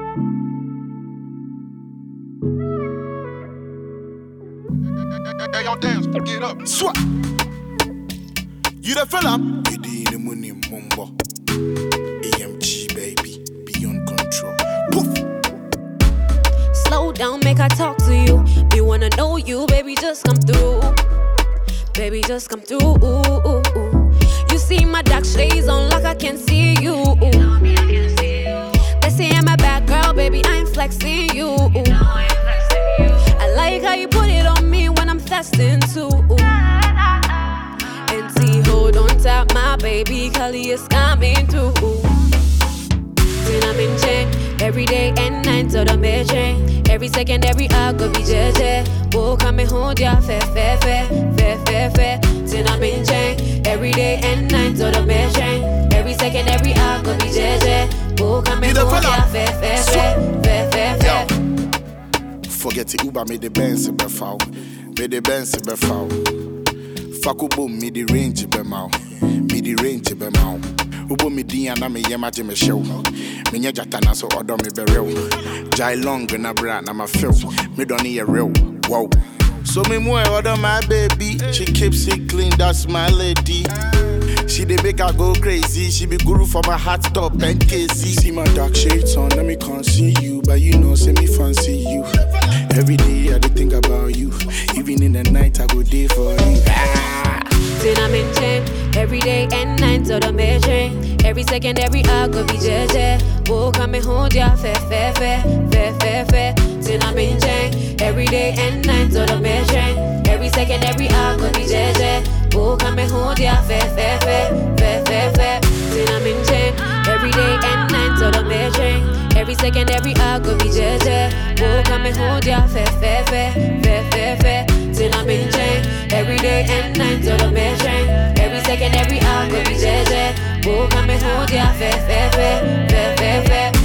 Hey, y'all dance, get up. Swat. You the fella? You the money mumbo. AMG baby, beyond control. Poof. Slow down, make I talk to you. Me wanna know you, baby, just come through. Baby, just come through. You see my dark shades on like I can see you. They say I'm a bad girl, baby, I ain't flexing you. I like how you put it on me when I'm fasting too. And see, hold on tight, my baby, Kali is coming through. Then I'm in check, every day and night, so don't be chain. Every second, every hour, go be JJ. Oh, come and hold ya, fair. Then I'm in check, every day and night, so don't be chain. Every second, every hour, go be JJ. Oh, come and hold ya, fair. Forget the Uber, made the Benz be foul. Made the Benz be foul. Fakubo, me the range be mau. Me the range be mau. Ubo me diana me yema jeme show. Me nya jatana so odo me be real. Jai long na bra na ma feel. Me don't need a real. Wow. So me more order my baby. She keeps it clean, that's my lady. She dey make her go crazy. She be guru for my heart top and KC. See my dark shades on, let me can't see you, but you know, say me fancy you. Every day I dey think about you. Even in the night I go day for you. Then I'm in chain, every day and night, so don't be chain. Every second, every hour, go be JJ. Oh, come and hold ya, fair. Then I'm in chain, every day and night, so don't be chain. Every second, every hour, go be JJ. Oh, come and hold ya, fair. Then I'm in chain, every day and night, so don't be chain. Every second, every hour, go be JJ. Oh, come and hold ya, fair. Then I'm in chain, every day and night, so don't be chain. Every second, every hour, go be JJ. Oh, come and hold ya, fair.